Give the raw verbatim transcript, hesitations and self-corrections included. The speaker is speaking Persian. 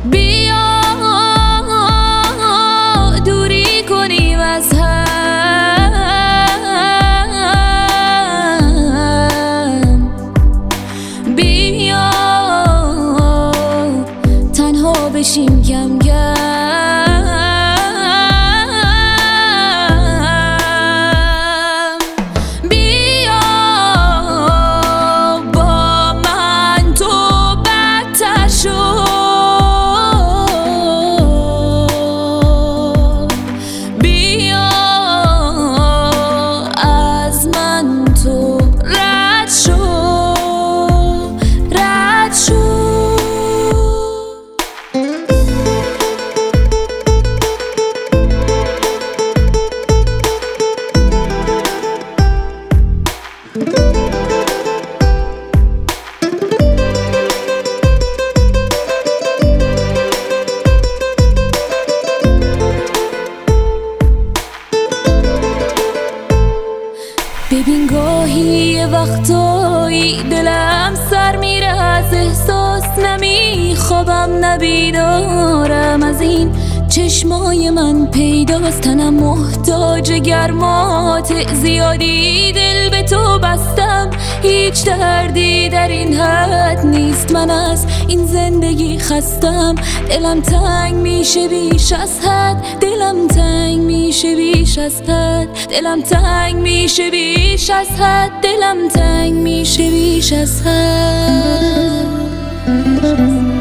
بیا دوری کنیم از هم، بیا تنها بشیم کم کم، بیا با من تو بدتر شو، بیا از من تو رد شو، رد شو. ببین گاهی یه وقتایی دلم سر میره از احساس، نمیخوابم نبیدارم، از این چشمای من پیداست تنم محتاج گرمات زیادی، دل به تو بستم هیچ دردی در این حد نیست، من از این زندگی خستم، دلم تنگ میشه بیش از حد، دلم تنگ میشه بیش از حد، دلم تنگ میشه بیش از حد، دلم تنگ میشه بیش از حد.